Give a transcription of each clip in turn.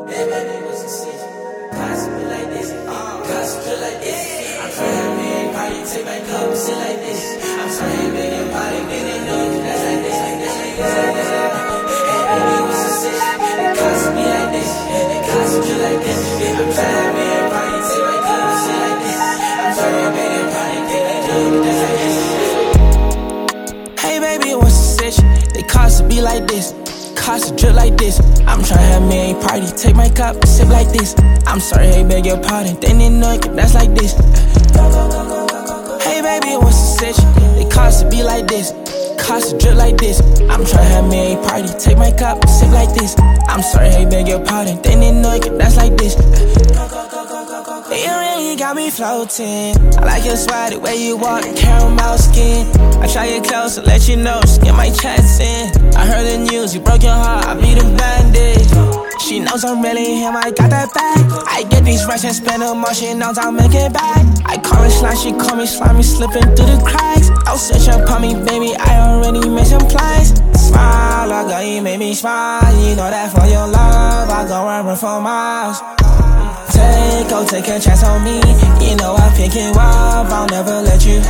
Hey baby, what's the season? Gossip like this, gossip like this. I'm trying to make party, take my cup, sit like this. I'm trying to make your body, make it know that's like this, like this, like this, like this, like this. Hey baby, what's the season? Gossip like this, gossip like this. I'm trying to make your party, take my cup, sit like this. I'm trying to make your body, make it know that's like this. Hey baby, what's the situation? They cost to be like this. Cost to drip like this. I'm tryna have me a party, take my cup, sip like this. I'm sorry, hey, beg your pardon. They didn't know that's like this. Hey baby, what's the situation? They cost to be like this. Cost to drip like this. I'm tryna have me a party, take my cup, sip like this. I'm sorry, hey, beg your pardon. They didn't know that's like this. You really got me floating. I like your swag, the way you walk, caramel skin. I try to get close and let you know, just get my chest in. I heard the news, you broke your heart, I be the bandage. She knows I'm really him, I got that bag. I get these racks and spend them all, she knows I'll make it back. I call her slime, she call me slimy, slipping through the cracks. I'll switch up on me, baby, I already made some plans. Smile, I got you, made me smile. You know that for your love, I go run for miles. Take a chance on me. You know I pick you up, I'll never let you.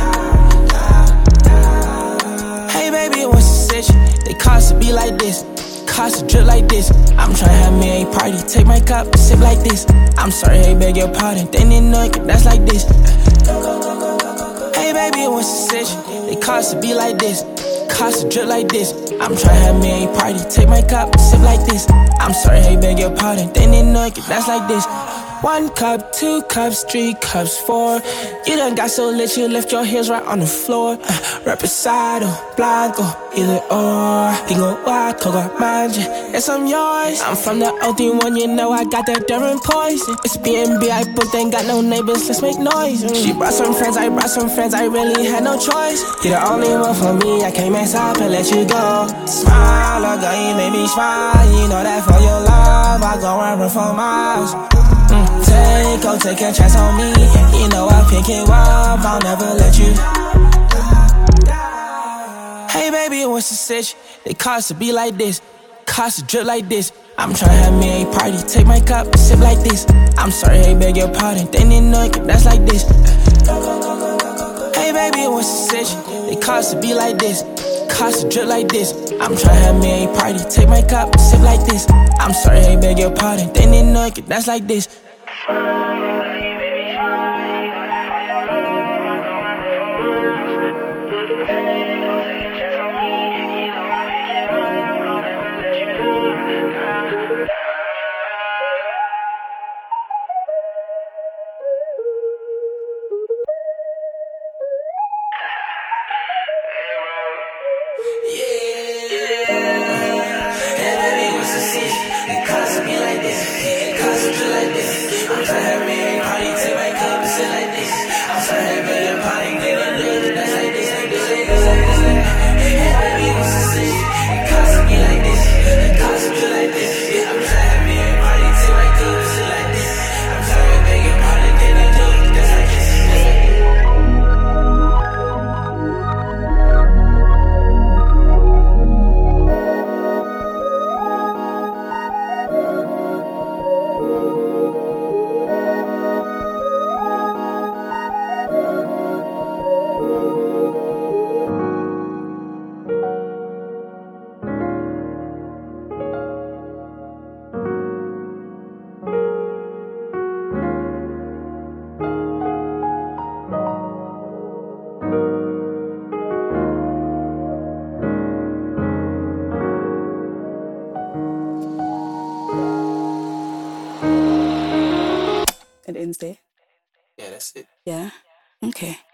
Hey baby, what's the situation? They cost to be like this. Cost to drip like this. I'm tryna have me a party, take my cup, sip like this. I'm sorry, hey, beg your pardon. They didn't know that's like this. Hey baby, what's the situation? They cost to be like this. Cost to drip like this. I'm tryna have me a party, take my cup, sip like this. I'm sorry, hey, beg your pardon. They didn't know that's like this. 1 cup, 2 cups, 3 cups, 4. You done got so lit, you left your heels right on the floor. Reposado, blanco, either or. Pingo guaco, manja, yes I'm yours. I'm from the OT1, you know I got that Durham poison. It's B&B, I booked, ain't got no neighbors, let's make noise. She brought some friends, I brought some friends, I really had no choice. You're the only one for me, I can't mess up and let you go. Smile, oh girl, you made me smile. You know that for your love, I go run for miles. Take a chance on me. You know I pick you up, I'll never let you. Hey baby, what's the situation? They cost to be like this. Cost to drip like this. I'm tryna have me a party, take my cup, sip like this. I'm sorry, hey, beg your pardon. They didn't know that's like this. Hey baby, what's the situation? They cost to be like this. Cost to drip like this. I'm tryna have me a party, take my cup, sip like this. I'm sorry, hey, beg your pardon. They didn't know that's like this. It ends there. Yeah, that's it. Yeah. Okay.